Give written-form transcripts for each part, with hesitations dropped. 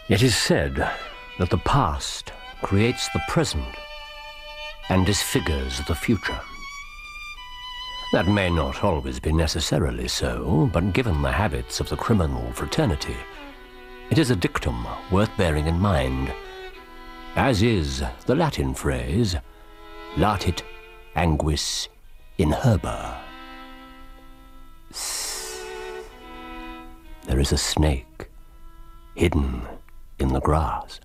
It is said that the past creates the present and disfigures the future. That may not always be necessarily so, but given the habits of the criminal fraternity, it is a dictum worth bearing in mind, as is the Latin phrase, latit anguis in herba. There is a snake hidden in the grass.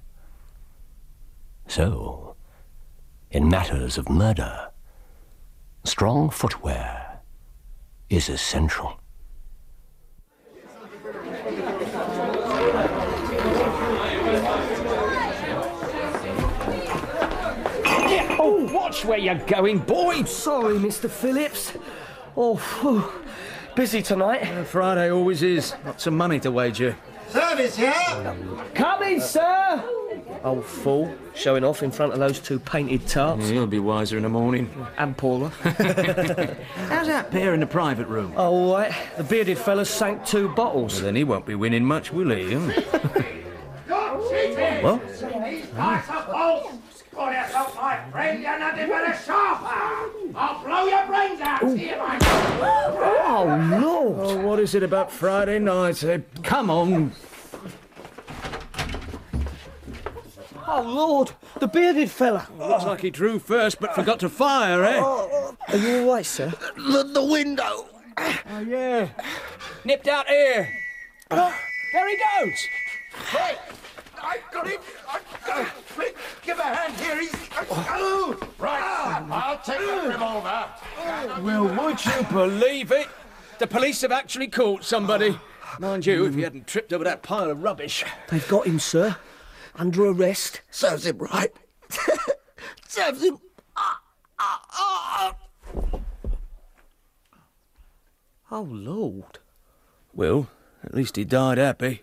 So, in matters of murder, strong footwear is essential. Oh, watch where you're going, boy! Sorry, Mr. Phillips. Oh, phew. Busy tonight. Friday always is. Lots of money to wager. Service here! Come in, sir! Old fool, showing off in front of those two painted tarts. He'll be wiser in the morning. And Paula. How's that pair in the private room? Oh, all right. The bearded fella sank 2 bottles. Well, then he won't be winning much, will he? What? These guys are false! Got yourself, my friend, you're nothing but a sharper! I'll blow your brains out, see if I can! Oh, Lord! Oh, what is it about Friday night? Come on. Oh, Lord! The bearded fella! Looks like he drew first but forgot to fire, eh? Are you all right, sir? The window! Oh, yeah. Nipped out here. There he goes. Hey! I got him! Quick, give a hand here, he's... Right, I'll take the revolver. Well, would you believe it? The police have actually caught somebody. Mind you, if he hadn't tripped over that pile of rubbish. They've got him, sir. Under arrest. Serves him right. Serves him... Oh, Lord. Well, at least he died happy.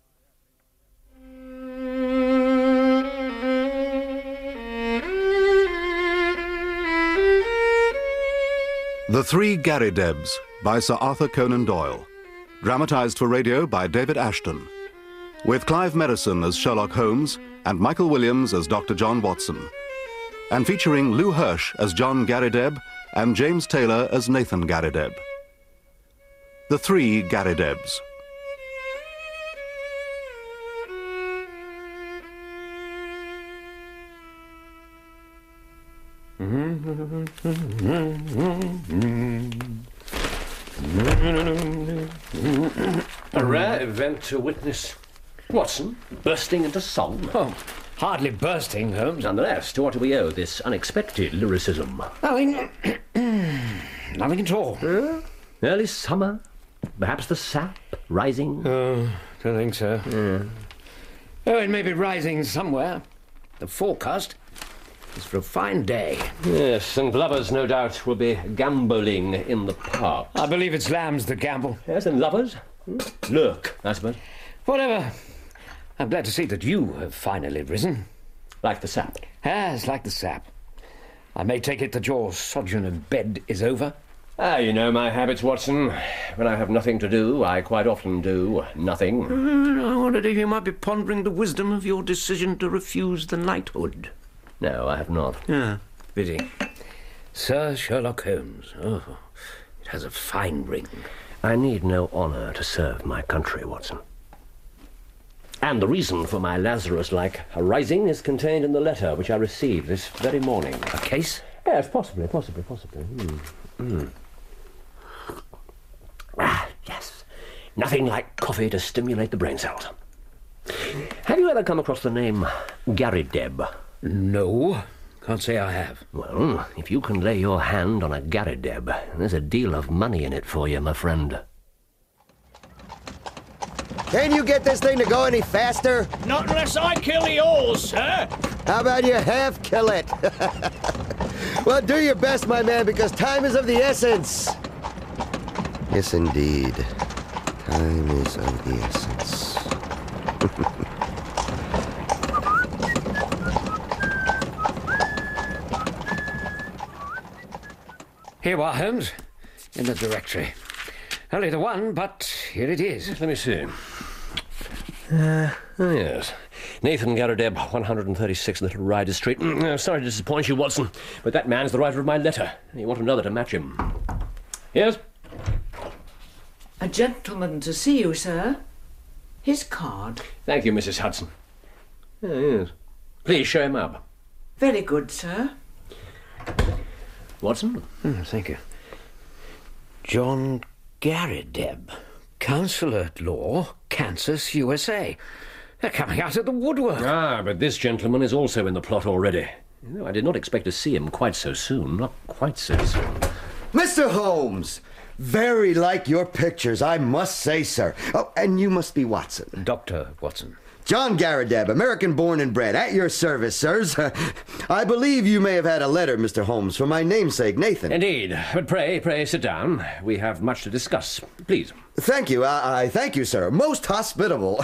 The Three Gary Debs by Sir Arthur Conan Doyle. Dramatised for radio by David Ashton. With Clive Merrison as Sherlock Holmes and Michael Williams as Dr. John Watson. And featuring Lou Hirsch as John Gary Deb and James Taylor as Nathan Gary Deb. The Three Gary Debs. A rare event to witness. Watson, bursting into song. Oh, hardly bursting, Holmes. Nonetheless, to what do we owe this unexpected lyricism? Nothing at all. Early summer? Perhaps the sap rising? Don't think so. Oh, it may be rising somewhere. The forecast is for a fine day. Yes, and lovers, no doubt, will be gambolling in the park. I believe it's lambs that gamble. Yes, and lovers? Lurk, I suppose. Whatever. I'm glad to see that you have finally risen. Like the sap. Yes, like the sap. I may take it that your sojourn in bed is over. You know my habits, Watson. When I have nothing to do, I quite often do nothing. I wondered if you might be pondering the wisdom of your decision to refuse the knighthood. No, I have not. Pity. Sir Sherlock Holmes. Oh, it has a fine ring. I need no honour to serve my country, Watson. And the reason for my Lazarus-like rising is contained in the letter which I received this very morning. A case? Yes, possibly. Yes. Nothing like coffee to stimulate the brain cells. Have you ever come across the name Gary Deb? No, can't say I have. Well, if you can lay your hand on a Gary Deb, there's a deal of money in it for you, my friend. Can you get this thing to go any faster? Not unless I kill the horse, sir. How about you half kill it? Well, do your best, my man, because time is of the essence. Yes, indeed. Time is of the essence. Here you are, Holmes, in the directory. Only the one, but here it is. Let me see. Oh, yes. Nathan Garrideb, 136 Little Ryder Street. Sorry to disappoint you, Watson, but that man's the writer of my letter. You want another to match him. Yes? A gentleman to see you, sir. His card. Thank you, Mrs. Hudson. Yes. Please show him up. Very good, sir. Watson? Thank you. John Garrideb, Counsellor at Law, Kansas, USA. They're coming out of the woodwork. Ah, but this gentleman is also in the plot already. No, I did not expect to see him quite so soon. Not quite so soon. Mr. Holmes! Very like your pictures, I must say, sir. Oh, and you must be Watson. Dr. Watson. John Garrideb, American born and bred, at your service, sirs. I believe you may have had a letter, Mr. Holmes, from my namesake, Nathan. Indeed. But pray sit down. We have much to discuss. Please. Thank you. I thank you, sir. Most hospitable.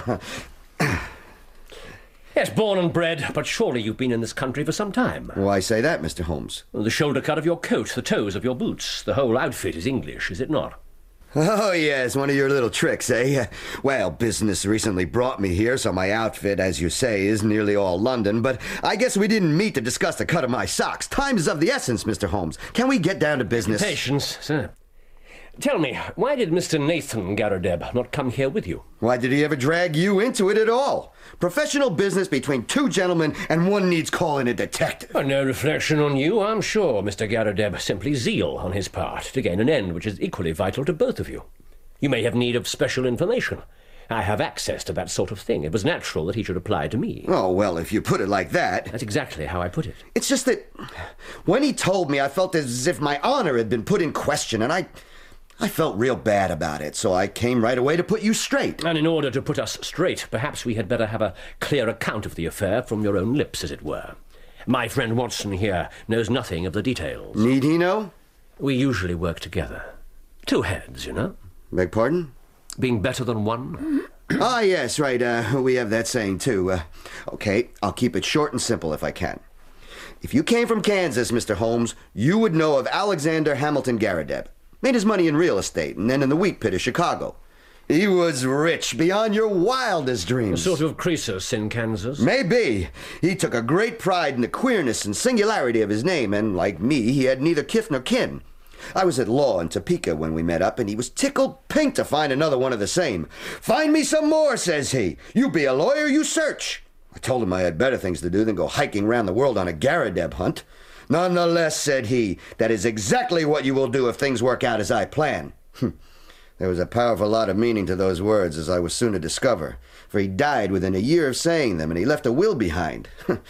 Yes, born and bred, but surely you've been in this country for some time. Why say that, Mr. Holmes? The shoulder cut of your coat, the toes of your boots, the whole outfit is English, is it not? Oh, yes, one of your little tricks, eh? Well, business recently brought me here, so my outfit, as you say, is nearly all London, but I guess we didn't meet to discuss the cut of my socks. Time is of the essence, Mr. Holmes. Can we get down to business? Patience, sir. Tell me, why did Mr. Nathan Garrideb not come here with you? Why did he ever drag you into it at all? Professional business between two gentlemen, and one needs calling a detective. No reflection on you, I'm sure, Mr. Garrideb. Simply zeal on his part to gain an end which is equally vital to both of you. You may have need of special information. I have access to that sort of thing. It was natural that he should apply to me. Oh, well, if you put it like that... That's exactly how I put it. It's just that when he told me, I felt as if my honor had been put in question, and I felt real bad about it, so I came right away to put you straight. And in order to put us straight, perhaps we had better have a clear account of the affair from your own lips, as it were. My friend Watson here knows nothing of the details. Need he know? We usually work together. Two heads, you know. Beg pardon? Being better than one. Ah, yes, right. We have that saying, too. Okay, I'll keep it short and simple if I can. If you came from Kansas, Mr. Holmes, you would know of Alexander Hamilton Garrideb. Made his money in real estate and then in the wheat pit of Chicago. He was rich beyond your wildest dreams. A sort of Croesus in Kansas? Maybe. He took a great pride in the queerness and singularity of his name, and like me, he had neither kith nor kin. I was at law in Topeka when we met up, and he was tickled pink to find another one of the same. "Find me some more," says he. "You be a lawyer, you search." I told him I had better things to do than go hiking round the world on a Garrideb hunt. "Nonetheless," said he, "that is exactly what you will do if things work out as I plan." There was a powerful lot of meaning to those words, as I was soon to discover, for he died within a year of saying them, and he left a will behind.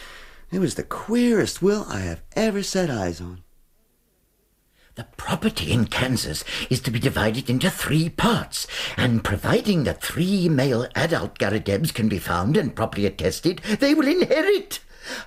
It was the queerest will I have ever set eyes on. The property in Kansas is to be divided into 3 parts, and providing that 3 male adult Garridebs can be found and properly attested, they will inherit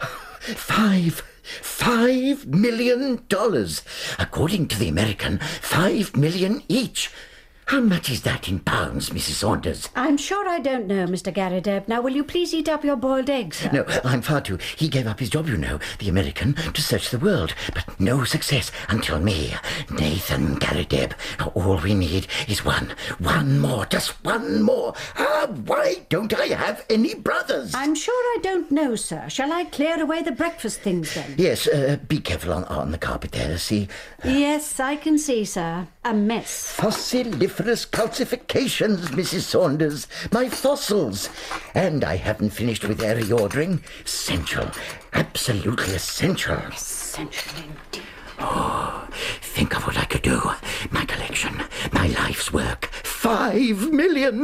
$5 million. According to the American, $5 million each. How much is that in pounds, Mrs. Saunders? I'm sure I don't know, Mr. Garrideb. Now, will you please eat up your boiled eggs, sir? No, I'm far too... He gave up his job, you know, the American, to search the world. But no success until me, Nathan Garrideb. All we need is one more, just one more. Why don't I have any brothers? I'm sure I don't know, sir. Shall I clear away the breakfast things, then? Yes, be careful on the carpet there, see? Yes, I can see, sir. A mess. Fossiliferous calcifications, Mrs. Saunders. My fossils. And I haven't finished with their reordering. Essential. Absolutely essential. Essential indeed. Oh, think of what I could do. My collection. My life's work. $5 million.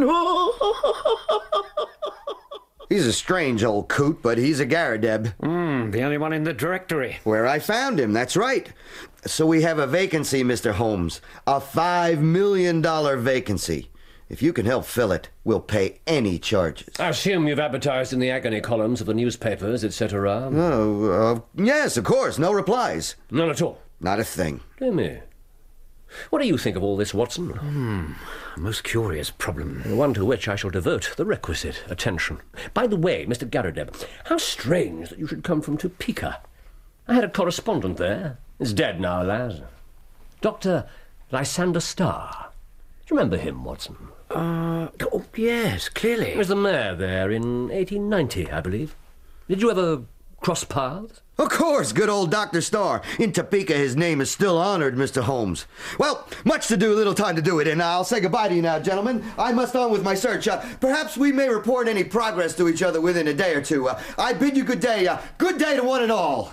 He's a strange old coot, but he's a Garrideb. The only one in the directory. Where I found him, that's right. So we have a vacancy, Mr. Holmes. A $5 million vacancy. If you can help fill it, we'll pay any charges. I assume you've advertised in the agony columns of the newspapers, etc. Oh, yes, of course. No replies. None at all? Not a thing. Dear me. What do you think of all this, Watson? A most curious problem. One to which I shall devote the requisite attention. By the way, Mr. Garrideb, how strange that you should come from Topeka. I had a correspondent there. He's dead now, alas. Dr. Lysander Starr. Do you remember him, Watson? Oh, yes, clearly. He was the mayor there in 1890, I believe. Did you ever cross paths? Of course, good old Dr. Starr. In Topeka, his name is still honored, Mr. Holmes. Well, much to do, little time to do it, and I'll say goodbye to you now, gentlemen. I must on with my search. Perhaps we may report any progress to each other within a day or two. I bid you good day. Good day to one and all.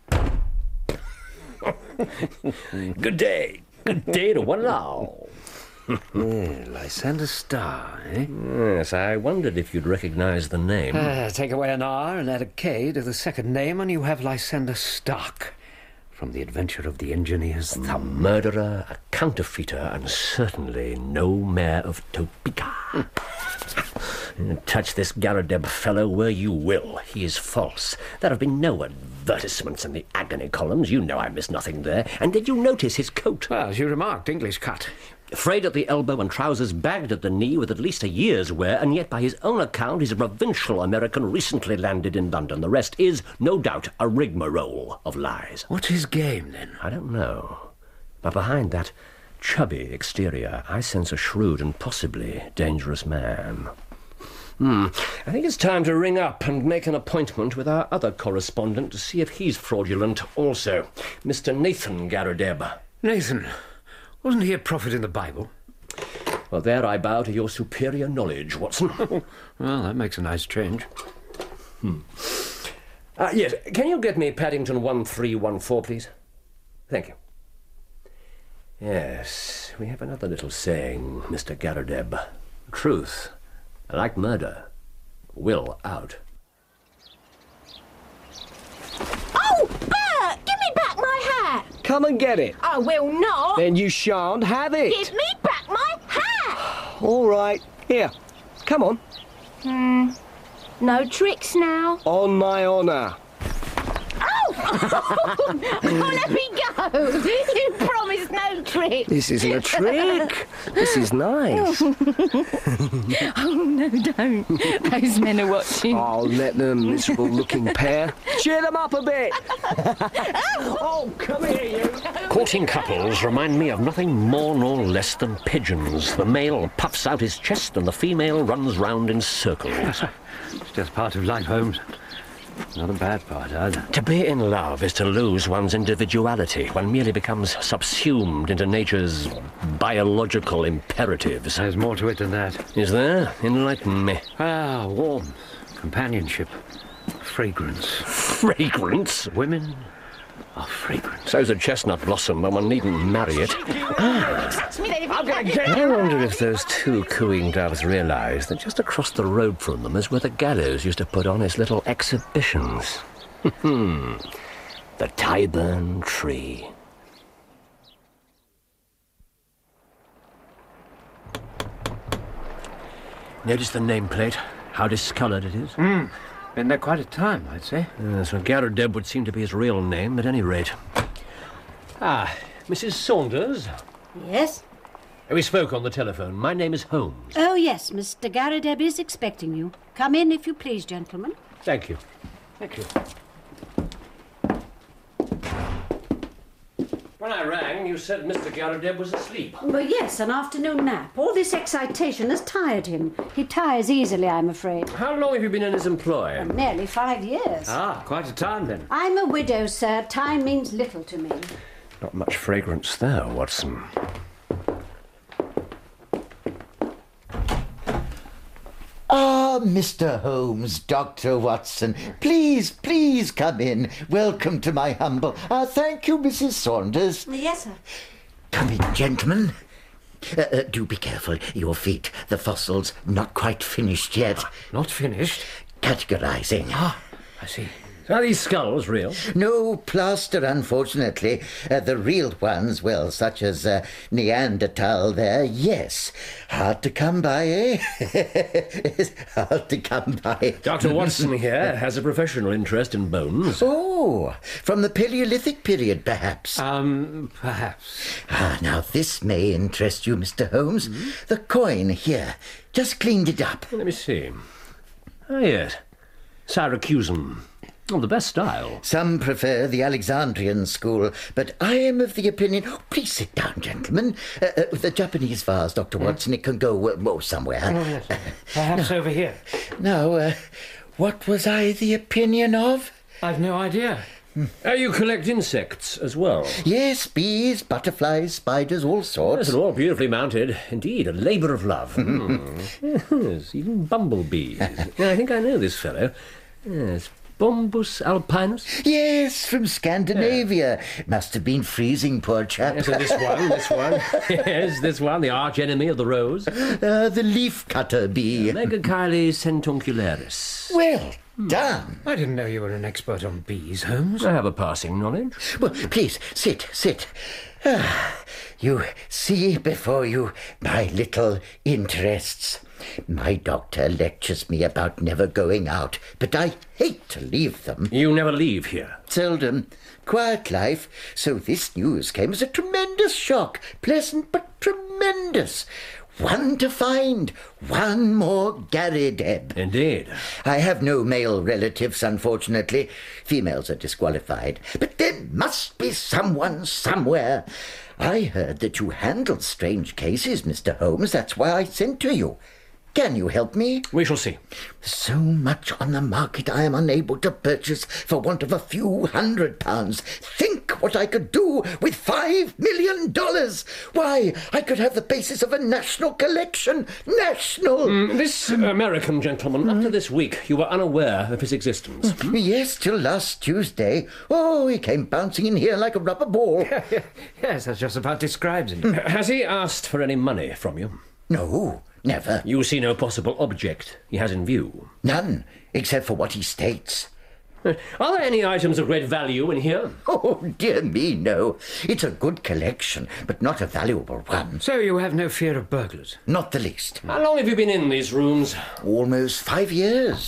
Good day. Good day to one and all. Lysander Starr, eh? Yes, I wondered if you'd recognize the name. Take away an R and add a K to the second name, and you have Lysander Stark, from The Adventure of the Engineer's A Thumb. murderer, a counterfeiter, and certainly no mayor of Topeka. Touch this Garadeb fellow where you will. He is false. There have been no advertisements in the agony columns. You know I missed nothing there. And did you notice his coat? Well, as you remarked, English cut. Frayed at the elbow and trousers bagged at the knee with at least a year's wear, and yet by his own account he's a provincial American recently landed in London. The rest is, no doubt, a rigmarole of lies. What's his game, then? I don't know. But behind that chubby exterior, I sense a shrewd and possibly dangerous man. I think it's time to ring up and make an appointment with our other correspondent to see if he's fraudulent also, Mr. Nathan Garadeb. Nathan, wasn't he a prophet in the Bible? Well, there I bow to your superior knowledge, Watson. Well, that makes a nice change. Yes, can you get me Paddington 1314, please? Thank you. Yes, we have another little saying, Mr. Garadeb. Truth, like murder, will out. Oh, Bert! Give me back my hat! Come and get it. I will not! Then you shan't have it. Give me back my hat! All right. Here. Come on. No tricks now. On my honour. Oh, let me go! You promised no tricks. This isn't a trick. This is nice. Oh, no, don't. Those men are watching. I'll let them, miserable-looking pair. Cheer them up a bit. Oh, come here, you. Courting couples remind me of nothing more nor less than pigeons. The male puffs out his chest and the female runs round in circles. It's just part of life, Holmes. Not a bad part, either. To be in love is to lose one's individuality. One merely becomes subsumed into nature's biological imperatives. There's more to it than that. Is there? Enlighten me. Warmth, companionship, fragrance. Fragrance? Women are fragrant. So's a chestnut blossom, but one needn't marry it. I wonder if those two cooing doves realise that just across the road from them is where the gallows used to put on its little exhibitions. The Tyburn Tree. Notice the nameplate, how discoloured it is. Been there quite a time, I'd say. So Garadeb would seem to be his real name, at any rate. Mrs. Saunders? Yes? We spoke on the telephone. My name is Holmes. Oh, yes, Mr. Garadeb is expecting you. Come in, if you please, gentlemen. Thank you. Thank you. When I rang, you said Mr. Garadeb was asleep. Well, yes, an afternoon nap. All this excitation has tired him. He tires easily, I'm afraid. How long have you been in his employ? Nearly 5 years. Quite a time, then. I'm a widow, sir. Time means little to me. Not much fragrance there, Watson. Mr. Holmes, Dr. Watson, please come in. Welcome to my humble... thank you, Mrs. Saunders. Yes, sir. Come in, gentlemen. Do be careful. Your feet, the fossils, not quite finished yet. Not finished? Categorizing. I see. Are these skulls real? No plaster, unfortunately. The real ones, well, such as Neanderthal there, yes. Hard to come by, eh? Hard to come by. Dr. Watson here has a professional interest in bones. Oh, from the Paleolithic period, perhaps. Perhaps. Now this may interest you, Mr. Holmes. The coin here. Just cleaned it up. Let me see. Oh, yes. Syracusan. Oh, the best style. Some prefer the Alexandrian school, but I am of the opinion... Oh, please sit down, gentlemen. The Japanese vase, Dr. Watson, it can go somewhere. Oh, yes. Perhaps over here. Now, what was I the opinion of? I've no idea. You collect insects as well? Yes, bees, butterflies, spiders, all sorts. Yes, and all beautifully mounted. Indeed, a labour of love. Yes, even bumblebees. I think I know this fellow. Yes, Bombus alpinus? Yes, from Scandinavia. Must have been freezing, poor chap. Yes, so this one. Yes, this one, the arch enemy of the rose. The leaf-cutter bee. Megachile centuncularis. Well done. I didn't know you were an expert on bees, Holmes. I have a passing knowledge. Well, please, sit. You see before you my little interests. My doctor lectures me about never going out, but I hate to leave them. You never leave here? Seldom. Quiet life. So this news came as a tremendous shock. Pleasant, but tremendous. One to find. One more Garrideb. Indeed. I have no male relatives, unfortunately. Females are disqualified. But there must be someone somewhere. I heard that you handle strange cases, Mr. Holmes. That's why I sent to you. Can you help me? We shall see. So much on the market I am unable to purchase for want of a few £100. Think what I could do with $5 million. Why, I could have the basis of a national collection. National! This American gentleman, up to this week, you were unaware of his existence. Yes, till last Tuesday. Oh, he came bouncing in here like a rubber ball. Yes, that just about describes him. Has he asked for any money from you? No. Never. You see no possible object he has in view? None, except for what he states. Are there any items of great value in here? Oh, dear me, no. It's a good collection, but not a valuable one. So you have no fear of burglars? Not the least. How long have you been in these rooms? Almost 5 years.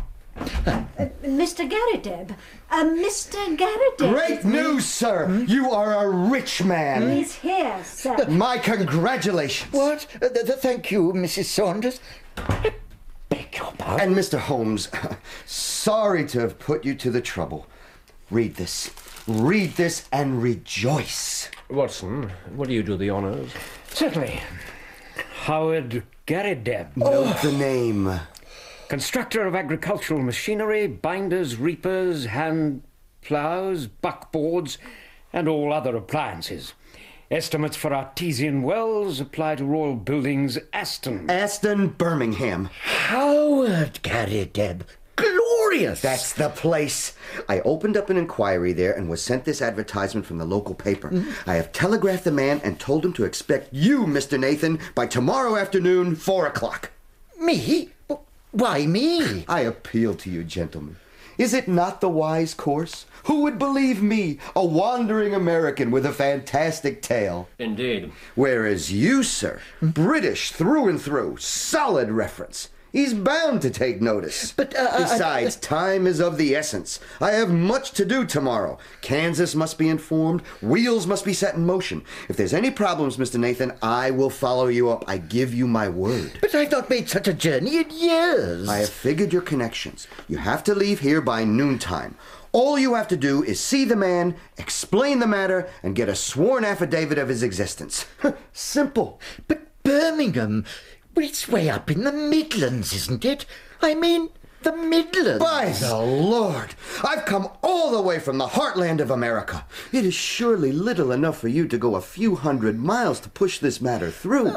Mr. Garrideb. Mr. Garrideb. Great news, sir! You are a rich man. He's here, sir. My congratulations. What? Thank you, Mrs. Saunders. Beg your pardon? And Mr. Holmes, sorry to have put you to the trouble. Read this. Read this and rejoice. Watson, will you do the honours? Certainly. Howard Garrideb. Note the name. Constructor of agricultural machinery, binders, reapers, hand ploughs, buckboards, and all other appliances. Estimates for artesian wells apply to Royal Buildings, Aston. Aston, Birmingham. Howard Garrideb. Glorious! That's the place. I opened up an inquiry there and was sent this advertisement from the local paper. I have telegraphed the man and told him to expect you, Mr. Nathan, by tomorrow afternoon, 4 o'clock. Me? Why me? I appeal to you, gentlemen. Is it not the wise course? Who would believe me, a wandering American with a fantastic tale? Indeed. Whereas you, sir, British through and through, solid reference. He's bound to take notice. But, Besides, time is of the essence. I have much to do tomorrow. Kansas must be informed. Wheels must be set in motion. If there's any problems, Mr. Nathan, I will follow you up. I give you my word. But I've not made such a journey in years. I have figured your connections. You have to leave here by noontime. All you have to do is see the man, explain the matter, and get a sworn affidavit of his existence. Simple. But Birmingham... Well, it's way up in the Midlands, isn't it? I mean, the Midlands. By the Lord! I've come all the way from the heartland of America. It is surely little enough for you to go a few 100 miles to push this matter through.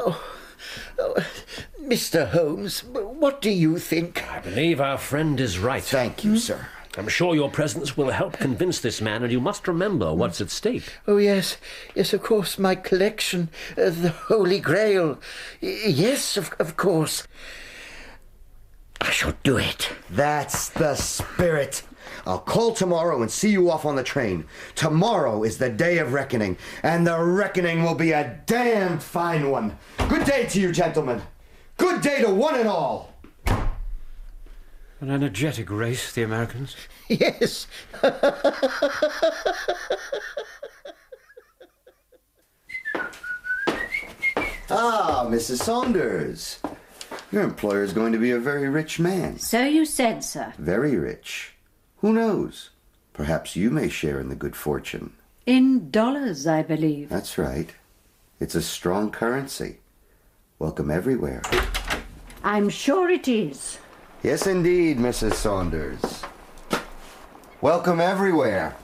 Mr. Holmes, what do you think? I believe our friend is right. Thank you, sir. I'm sure your presence will help convince this man, and you must remember what's at stake. Oh, yes. Yes, of course, my collection. The Holy Grail. Yes, of course. I shall do it. That's the spirit. I'll call tomorrow and see you off on the train. Tomorrow is the day of reckoning, and the reckoning will be a damned fine one. Good day to you, gentlemen. Good day to one and all. An energetic race, the Americans. Yes. Mrs. Saunders. Your employer is going to be a very rich man. So you said, sir. Very rich. Who knows? Perhaps you may share in the good fortune. In dollars, I believe. That's right. It's a strong currency. Welcome everywhere. I'm sure it is. Yes, indeed, Mrs. Saunders. Welcome everywhere.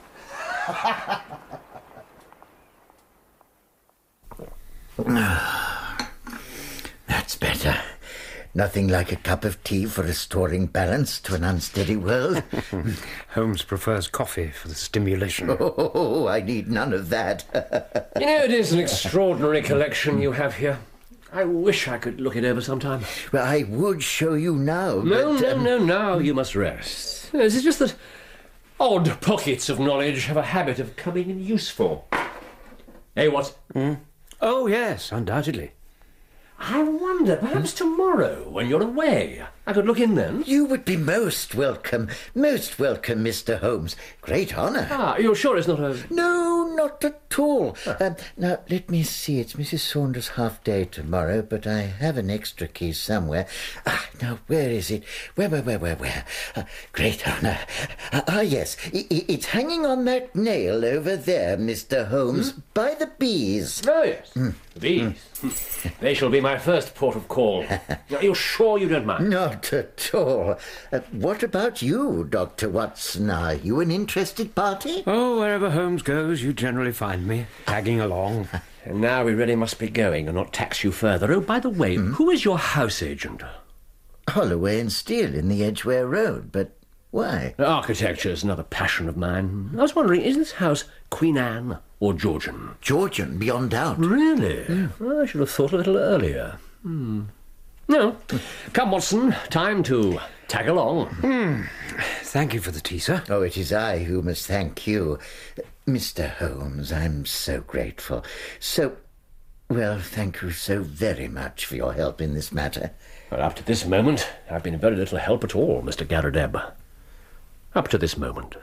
That's better. Nothing like a cup of tea for restoring balance to an unsteady world. Holmes prefers coffee for the stimulation. Oh, I need none of that. You know, it is an extraordinary collection you have here. I wish I could look it over sometime. Well, I would show you now, No, but... no, now you must rest. It's just that odd pockets of knowledge have a habit of coming in useful. Hey, what? Oh, yes, undoubtedly. I wonder, perhaps tomorrow, when you're away, I could look in then. You would be most welcome, Mr. Holmes. Great honour. Ah, you're sure it's not a... No, not at all. Now, let me see. It's Mrs. Saunders' half-day tomorrow, but I have an extra key somewhere. Now, where is it? Where? Great honour. Yes. It's hanging on that nail over there, Mr. Holmes, by the bees. Oh, yes. Bees. They shall be my first port of call. Are you sure you don't mind? Not at all. What about you, Dr. Watson? Are you an interested party? Oh, wherever Holmes goes, you generally find me, tagging along. And now we really must be going and not tax you further. Oh, by the way, who is your house agent? Holloway and Steele in the Edgware Road, but why? Architecture is another passion of mine. I was wondering, is this house Queen Anne or Georgian? Georgian, beyond doubt. Really? I should have thought a little earlier. No. Come, Watson, time to tag along. Thank you for the tea, sir. Oh, it is I who must thank you. Mr. Holmes, I'm so grateful. Well, thank you so very much for your help in this matter. Well, up to this moment, I've been very little help at all, Mr. Garrideb. Up to this moment.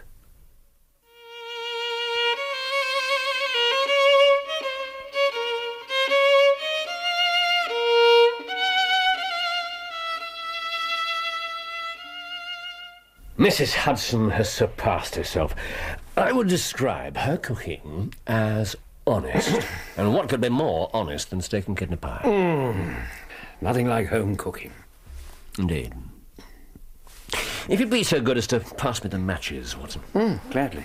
Mrs. Hudson has surpassed herself. I would describe her cooking as honest. And what could be more honest than steak and kidney pie? Nothing like home cooking. Indeed. If you'd be so good as to pass me the matches, Watson. Gladly.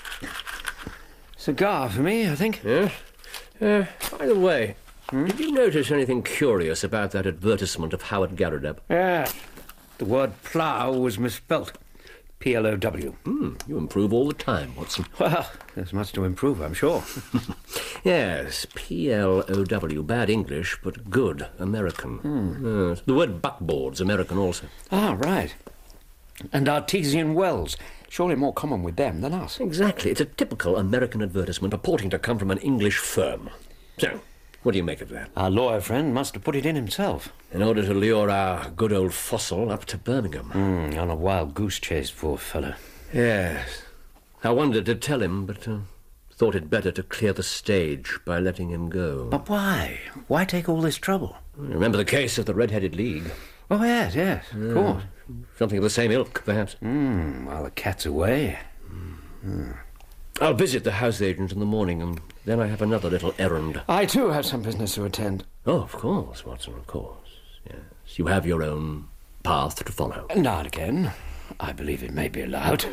Cigar for me, I think. Yes? By the way, did you notice anything curious about that advertisement of Howard Garrideb? Yeah. The word plough was misspelt. P-L-O-W. You improve all the time, Watson. Well, there's much to improve, I'm sure. Yes, P-L-O-W. Bad English, but good American. Yes. The word buckboard's American also. Ah, right. And artesian wells. Surely more common with them than us. Exactly. It's a typical American advertisement purporting to come from an English firm. So, what do you make of that? Our lawyer friend must have put it in himself. In order to lure our good old fossil up to Birmingham. On a wild goose chase, poor fellow. Yes. I wanted to tell him, but thought it better to clear the stage by letting him go. But why? Why take all this trouble? Remember the case of the Red-Headed League? Oh, yes, of course. Something of the same ilk, perhaps. While the cat's away. I'll visit the house agent in the morning, and then I have another little errand. I, too, have some business to attend. Oh, of course, Watson, of course. Yes, you have your own path to follow. Now and again, I believe it may be allowed.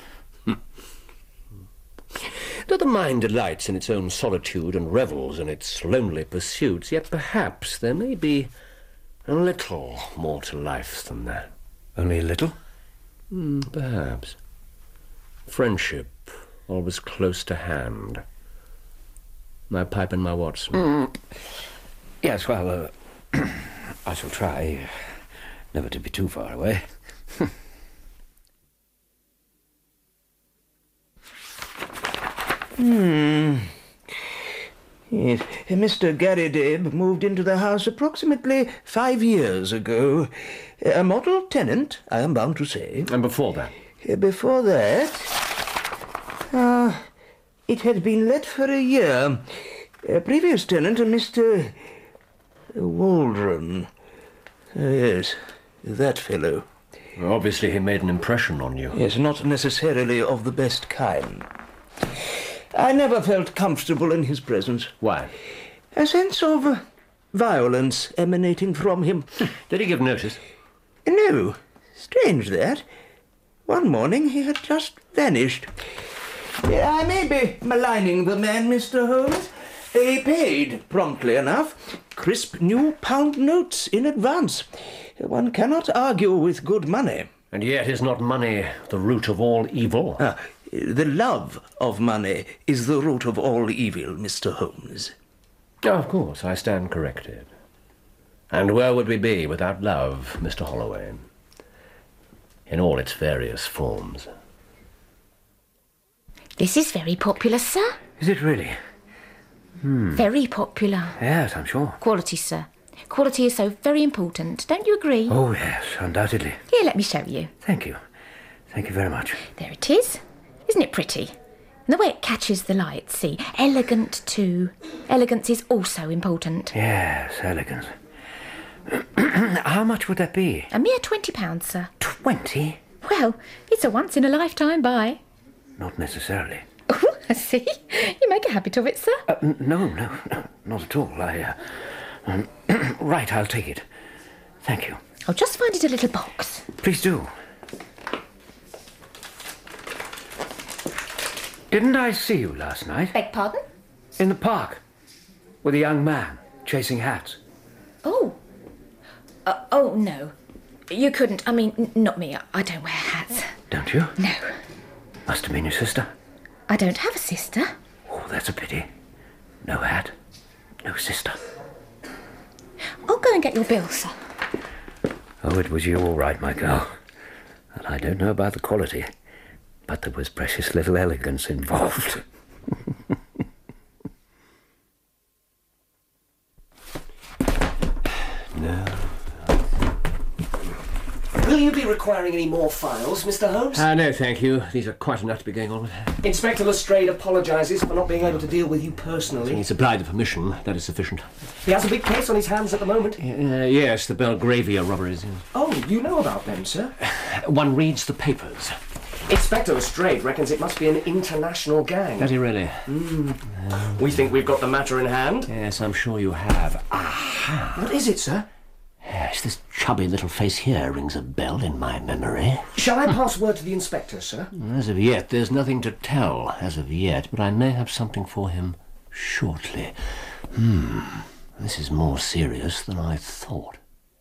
Though the mind delights in its own solitude and revels in its lonely pursuits, yet perhaps there may be a little more to life than that. Only a little? Perhaps. Friendship, always close to hand. My pipe and my Watson. Yes, well, I shall try never to be too far away. Yes, Mr. Garrideb moved into the house approximately 5 years ago. A model tenant, I am bound to say. And before that? Before that, it had been let for a year. A previous tenant, Mr. Waldron. Yes, that fellow. Well, obviously he made an impression on you. Yes, not necessarily of the best kind. I never felt comfortable in his presence. Why? A sense of violence emanating from him. Did he give notice? No. Strange that. One morning he had just vanished. I may be maligning the man, Mr. Holmes. He paid promptly enough. Crisp new pound notes in advance. One cannot argue with good money. And yet is not money the root of all evil? The love of money is the root of all evil, Mr. Holmes. Oh, of course, I stand corrected. And where would we be without love, Mr. Holloway? In all its various forms. This is very popular, sir. Is it really? Very popular. Yes, I'm sure. Quality, sir. Quality is so very important. Don't you agree? Oh, yes, undoubtedly. Here, let me show you. Thank you. Thank you very much. There it is. Isn't it pretty? And the way it catches the light, see? Elegant, too. Elegance is also important. Yes, elegance. How much would that be? A mere £20, sir. 20? Well, it's a once-in-a-lifetime buy. Not necessarily. Oh, I see. You make a habit of it, sir. No, not at all. Right, I'll take it. Thank you. I'll just find it a little box. Please do. Didn't I see you last night? Beg pardon? In the park, with a young man chasing hats. Oh. Oh, no. You couldn't. I mean, not me. I don't wear hats. Don't you? No. Must have been your sister. I don't have a sister. Oh, that's a pity. No hat, no sister. I'll go and get your bill, sir. Oh, it was you all right, my girl. And I don't know about the quality, but there was precious little elegance involved. No. Will you be requiring any more files, Mr. Holmes? No, thank you. These are quite enough to be going on with. Inspector Lestrade apologises for not being able to deal with you personally. He supplied the permission. That is sufficient. He has a big case on his hands at the moment. Yes, the Belgravia robberies. Oh, you know about them, sir? One reads the papers. Inspector Lestrade reckons it must be an international gang. Does he really? We think we've got the matter in hand. Yes, I'm sure you have. Aha! What is it, sir? Yes, this chubby little face here rings a bell in my memory. Shall I pass word to the inspector, sir? As of yet, there's nothing to tell, as of yet, but I may have something for him shortly. This is more serious than I thought.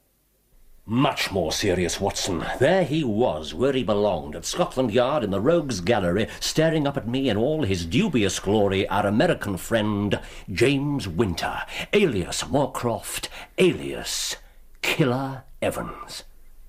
Much more serious, Watson. There he was, where he belonged, at Scotland Yard in the Rogues' Gallery, staring up at me in all his dubious glory, our American friend, James Winter, alias Moorcroft, alias Killer Evans.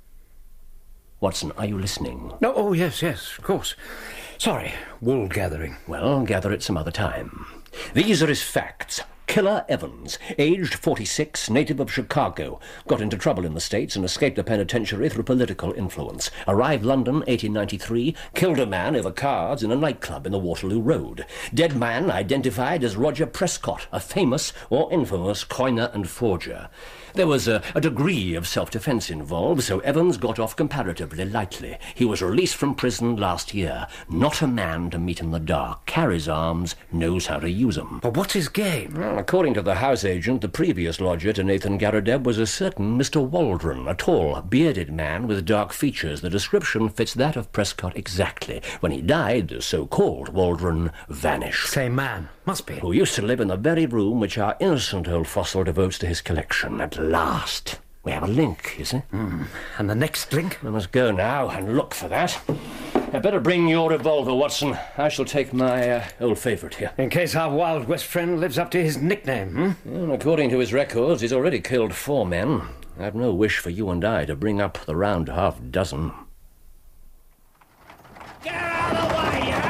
Watson, are you listening? No, oh, yes, of course. Sorry, wool gathering. Well, gather it some other time. These are his facts. Killer Evans, aged 46, native of Chicago, got into trouble in the States and escaped the penitentiary through political influence. Arrived London, 1893, killed a man over cards in a nightclub in the Waterloo Road. Dead man identified as Roger Prescott, a famous or infamous coiner and forger. There was a degree of self-defense involved, so Evans got off comparatively lightly. He was released from prison last year. Not a man to meet in the dark. Carries arms, knows how to use them. But what's his game? Well, according to the house agent, the previous lodger to Nathan Garrideb was a certain Mr. Waldron, a tall, bearded man with dark features. The description fits that of Prescott exactly. When he died, the so-called Waldron vanished. Same man. Must be. Who used to live in the very room which our innocent old fossil devotes to his collection. At last, we have a link, you see. And the next link? I must go now and look for that. I'd better bring your revolver, Watson. I shall take my old favourite here. In case our Wild West friend lives up to his nickname, Well, according to his records, he's already killed 4 men. I've no wish for you and I to bring up the round half dozen. Get out of the way, you!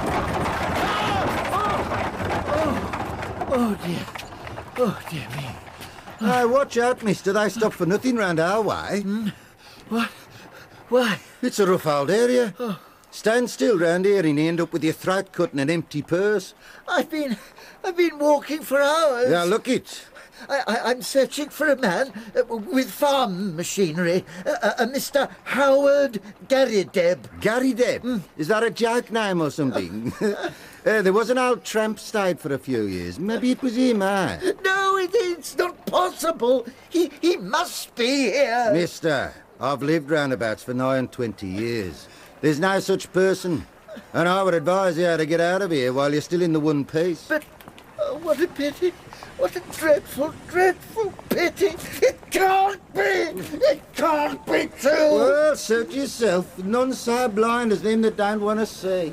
Oh, dear. Oh, dear me. Watch out, mister. They stop for nothing round our way. What? Why? It's a rough old area. Stand still round here and you end up with your throat cut and an empty purse. I've been walking for hours. Yeah, look it. I'm searching for a man with farm machinery, a Mr. Howard Garrideb. Garrideb? Is that a joke name or something? There was an old tramp stayed for a few years. Maybe it was him, eh? No, it's not possible. He must be here. Mister, I've lived roundabouts for 29 years. There's no such person. And I would advise you how to get out of here while you're still in the one piece. But what a pity. What a dreadful, dreadful pity. It can't be. It can't be true. Well, suit yourself. None so blind as them that don't want to see.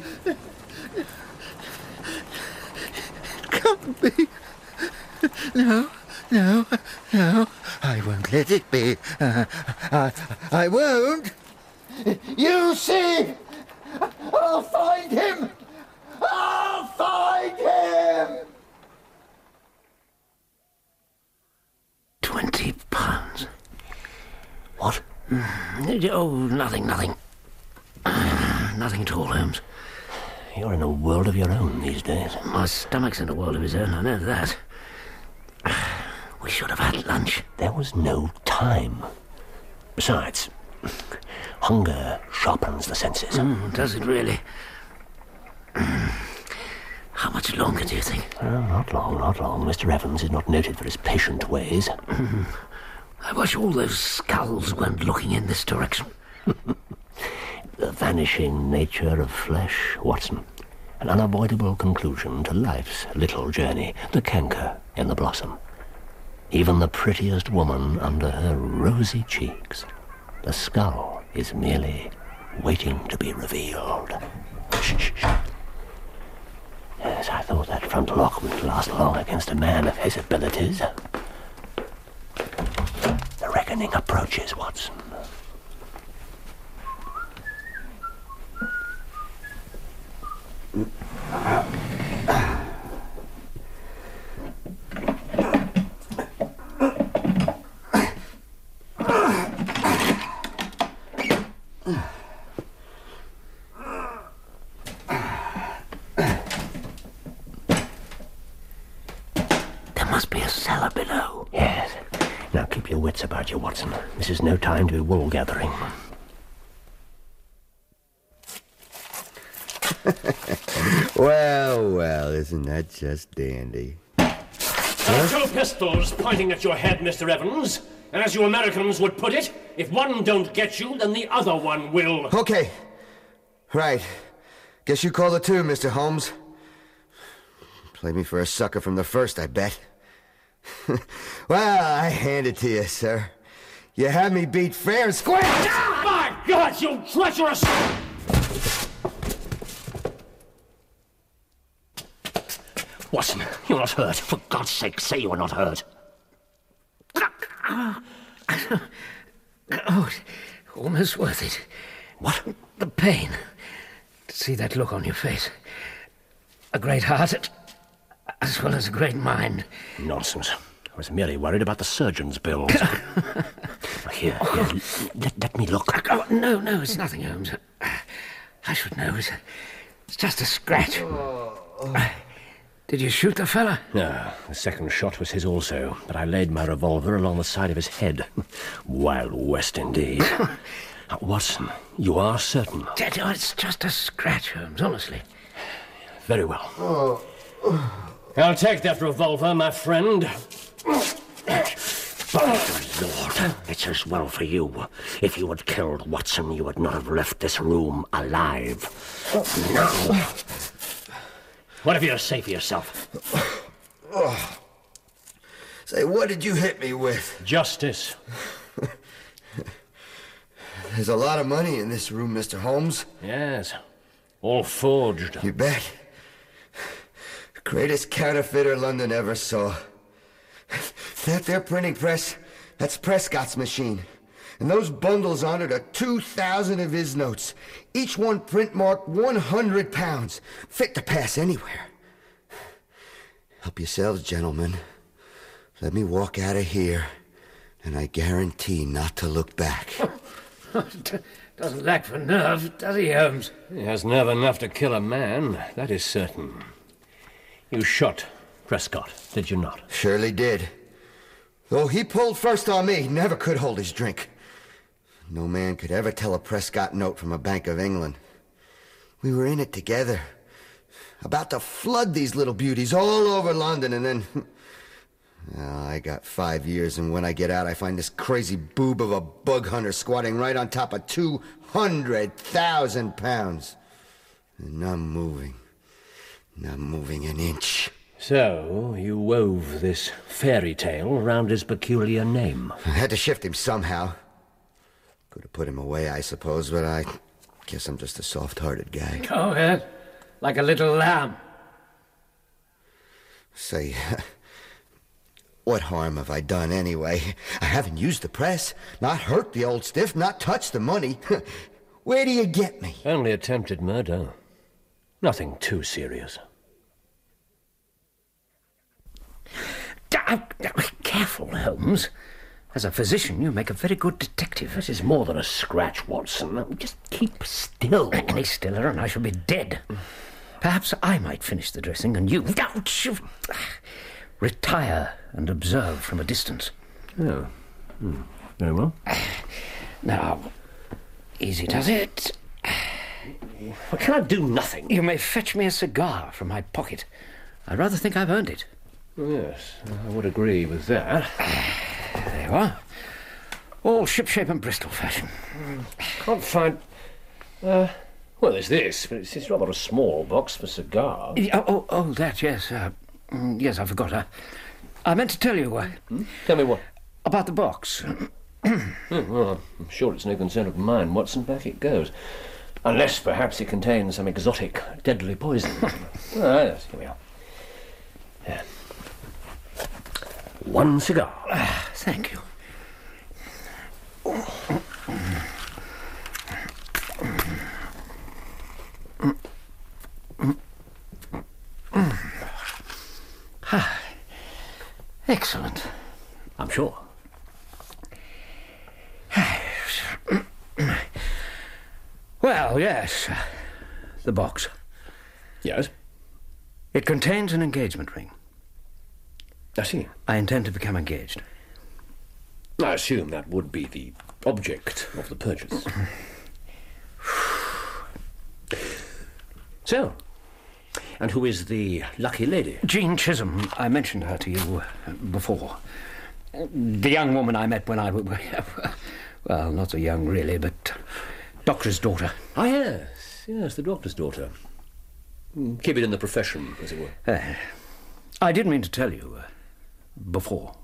Can't be. No. I won't let it be. I won't. You see, I'll find him. I'll find him. £20. What? Oh, nothing. Nothing at all, Holmes. You're in a world of your own these days. My stomach's in a world of his own, I know that. We should have had lunch. There was no time. Besides, hunger sharpens the senses. Does it really? How much longer do you think? Not long. Mr. Evans is not noted for his patient ways. I wish all those skulls weren't looking in this direction. The vanishing nature of flesh, Watson. An unavoidable conclusion to life's little journey. The canker in the blossom. Even the prettiest woman under her rosy cheeks. The skull is merely waiting to be revealed. Shh. Yes, I thought that front lock wouldn't last long against a man of his abilities. The reckoning approaches, Watson. There must be a cellar below. Yes. Now keep your wits about you, Watson. This is no time to be wool gathering. Well, isn't that just dandy? Two pistols pointing at your head, Mr. Evans. And as you Americans would put it, if one don't get you, then the other one will. Okay. Right. Guess you call it two, Mr. Holmes. Played me for a sucker from the first, I bet. Well, I hand it to you, sir. You had me beat fair and square. Oh, my God, you treacherous! Watson, you're not hurt. For God's sake, say you're not hurt. Oh, almost worth it. What? The pain. To see that look on your face. A great heart, as well as a great mind. Nonsense. I was merely worried about the surgeon's bills. Here, let me look. Oh, no, it's nothing, Holmes. I should know. It's just a scratch. Did you shoot the fella? No, the second shot was his also, but I laid my revolver along the side of his head. Wild West indeed. Watson, you are certain? It's just a scratch, Holmes, honestly. Very well. I'll take that revolver, my friend. By the Lord, it's as well for you. If you had killed Watson, you would not have left this room alive. Now, what have you to say for yourself? Say, what did you hit me with? Justice. There's a lot of money in this room, Mr. Holmes. Yes, all forged. You bet. Greatest counterfeiter London ever saw. That there printing press, that's Prescott's machine. And those bundles honored are 2,000 of his notes. Each one print marked 100 pounds. Fit to pass anywhere. Help yourselves, gentlemen. Let me walk out of here, and I guarantee not to look back. Doesn't lack for nerve, does he, Holmes? He has nerve enough to kill a man, that is certain. You shot Prescott, did you not? Surely did. Though he pulled first on me, he never could hold his drink. No man could ever tell a Prescott note from a Bank of England. We were in it together, about to flood these little beauties all over London, and then... I got 5 years, and when I get out, I find this crazy boob of a bug hunter squatting right on top of 200,000 pounds. And not moving an inch. So, you wove this fairy tale around his peculiar name. I had to shift him somehow. Could have put him away, I suppose, but I guess I'm just a soft-hearted guy. Go ahead, like a little lamb. Say, what harm have I done anyway? I haven't used the press, not hurt the old stiff, not touched the money. Where do you get me? Only attempted murder. Nothing too serious. Careful, Holmes. As a physician, you make a very good detective. This is more than a scratch, Watson. Just keep still. Any stiller and I shall be dead. Perhaps I might finish the dressing and you... retire and observe from a distance. Oh. Very well. Now, easy does it. Well, can I do nothing? You may fetch me a cigar from my pocket. I rather think I've earned it. Yes, I would agree with that. There you are. All shipshape and Bristol fashion. Can't find... well, there's this, but it's rather a small box for cigars. Oh, that, yes. Yes, I forgot. I meant to tell you... Tell me what? About the box. Well, I'm sure it's no concern of mine, Watson. Back it goes. Unless, perhaps, it contains some exotic, deadly poison. Yes, here we are. Yeah. One cigar. Thank you. Excellent. I'm sure. Well, yes. The box. Yes? It contains an engagement ring. I see. I intend to become engaged. I assume that would be the object of the purchase. So, and who is the lucky lady? Jean Chisholm. I mentioned her to you before. The young woman I met when I... Well, not so young, really, but... doctor's daughter. Ah, yes, the doctor's daughter. Keep it in the profession, as it were. I did mean to tell you before.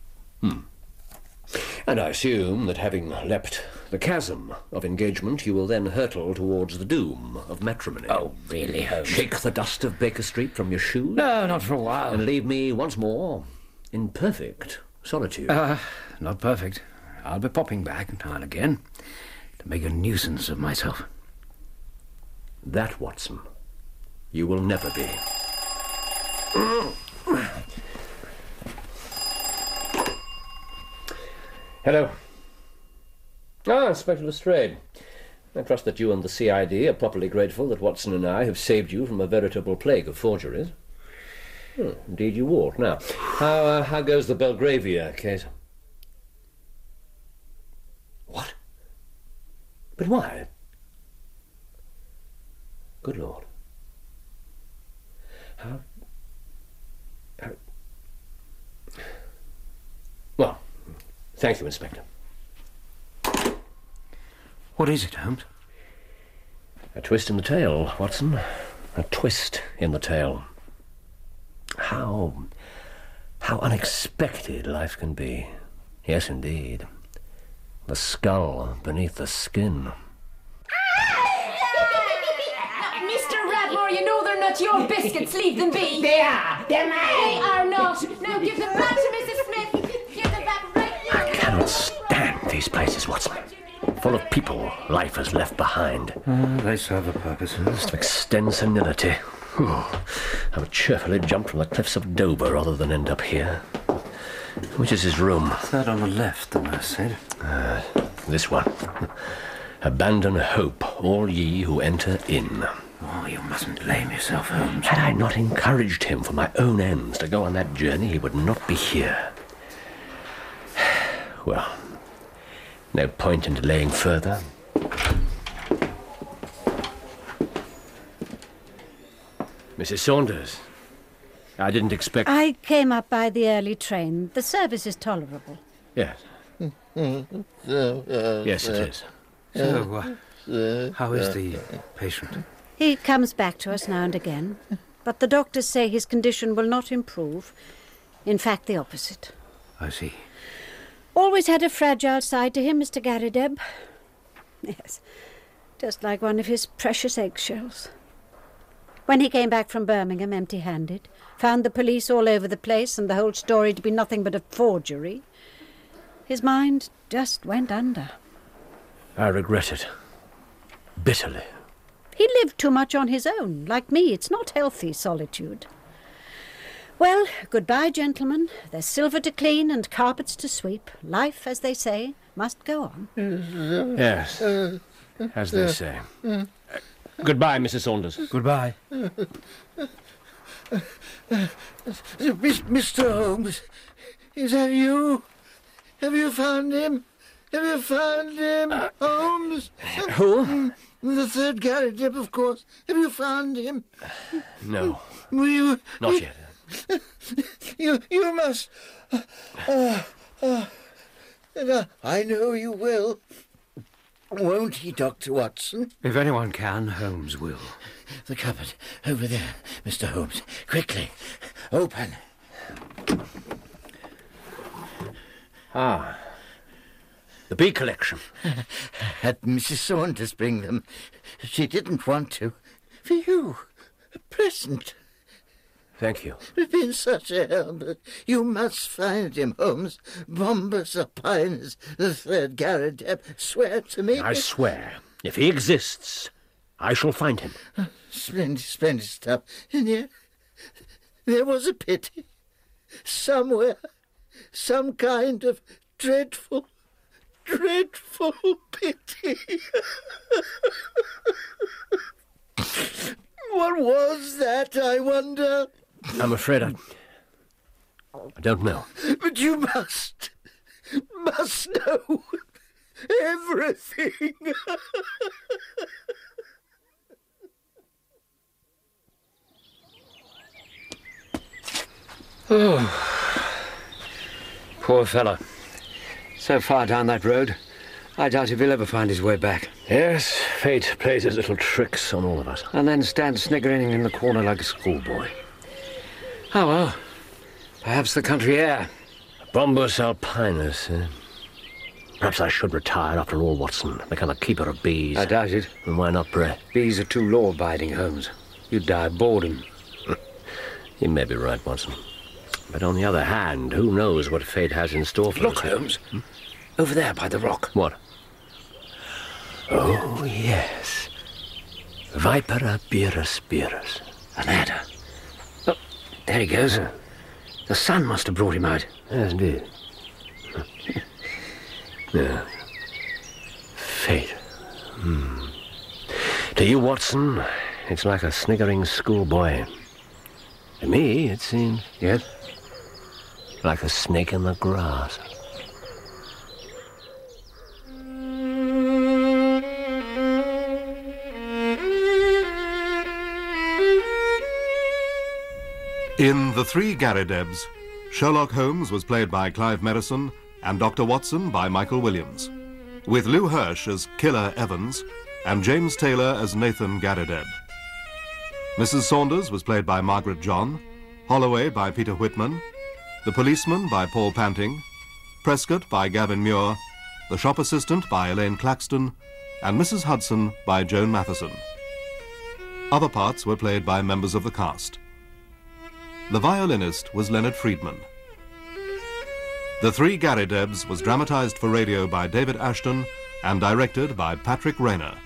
And I assume that having leapt the chasm of engagement, you will then hurtle towards the doom of matrimony. Oh, really, Holmes? Shake the dust of Baker Street from your shoes? No, not for a while. And leave me once more in perfect solitude. Not perfect. I'll be popping back now and again to make a nuisance of myself. That, Watson, you will never be. Hello. Inspector Lestrade. I trust that you and the CID are properly grateful that Watson and I have saved you from a veritable plague of forgeries. Indeed you ought. Now, how goes the Belgravia case? What? But why? Good Lord. How... Well, thank you, Inspector. What is it, Holmes? A twist in the tale, Watson. A twist in the tale. How unexpected life can be. Yes, indeed. The skull beneath the skin. Mr. Radmore, you know they're not your biscuits. Leave them be. They are. They're mine. They are not. Now give them back to Mrs. Smith. Give them back right now. I cannot stand these places, Watson. Full of people life has left behind. They serve a purpose. Just to extend senility. I would cheerfully jump from the cliffs of Dover rather than end up here. Which is his room? Third on the left, the nurse said. This one. Abandon hope, all ye who enter in. Oh, you mustn't blame yourself, Holmes. Had I not encouraged him for my own ends to go on that journey, he would not be here. Well, no point in delaying further. Mrs. Saunders, I didn't expect... I came up by the early train. The service is tolerable. Yes. Yes, it is. So, how is the patient? He comes back to us now and again, but the doctors say his condition will not improve. In fact, the opposite. I see. Always had a fragile side to him, Mr. Garrideb. Yes, just like one of his precious eggshells. When he came back from Birmingham empty-handed, found the police all over the place and the whole story to be nothing but a forgery, his mind just went under. I regret it. Bitterly. He lived too much on his own. Like me, it's not healthy solitude. Well, goodbye, gentlemen. There's silver to clean and carpets to sweep. Life, as they say, must go on. Yes, as they say. Goodbye, Mrs. Saunders. Goodbye. Mr. Holmes, is that you? Have you found him? Have you found him, Holmes? Who? The third Garrideb, of course. Have you found him? No. Not yet. You must. I know you will. Won't he, Dr. Watson? If anyone can, Holmes will. The cupboard, over there, Mr. Holmes. Quickly, open. Ah, the bee collection. Had Mrs. Saunders bring them. She didn't want to. For you, a present. Thank you. We've been such a help. You must find him, Holmes. Bombus Opinus, the third Garrideb. Swear to me. I swear, if he exists, I shall find him. Splendid stuff. And yet, there was a pity. Somewhere, some kind of dreadful pity. What was that, I wonder? I'm afraid I don't know. But you must know everything. Oh, poor fellow. So far down that road, I doubt if he'll ever find his way back. Yes, fate plays its little tricks on all of us. And then stands sniggering in the corner like a schoolboy. Oh, well, perhaps the country air. Bombus alpinus. Perhaps I should retire after all, Watson. Become a keeper of bees. I doubt it. And why not, pray? Bees are too law-abiding, Holmes. You'd die of boredom. You may be right, Watson. But on the other hand, who knows what fate has in store for us? Look, Holmes. Over there by the rock. What? Oh, yes. Vipera birus birus. An adder. Oh, there he goes. The sun must have brought him out. Yes, indeed. Yeah. Fate. To you, Watson, it's like a sniggering schoolboy. To me, it seems... Yes? Like a snake in the grass. In The Three Garridebs, Sherlock Holmes was played by Clive Merrison and Dr. Watson by Michael Williams, with Lou Hirsch as Killer Evans and James Taylor as Nathan Garrideb. Mrs. Saunders was played by Margaret John, Holloway by Peter Whitman, the policeman by Paul Panting, Prescott by Gavin Muir, the shop assistant by Elaine Claxton, and Mrs. Hudson by Joan Matheson. Other parts were played by members of the cast. The violinist was Leonard Friedman. The Three Garridebs was dramatized for radio by David Ashton and directed by Patrick Rayner.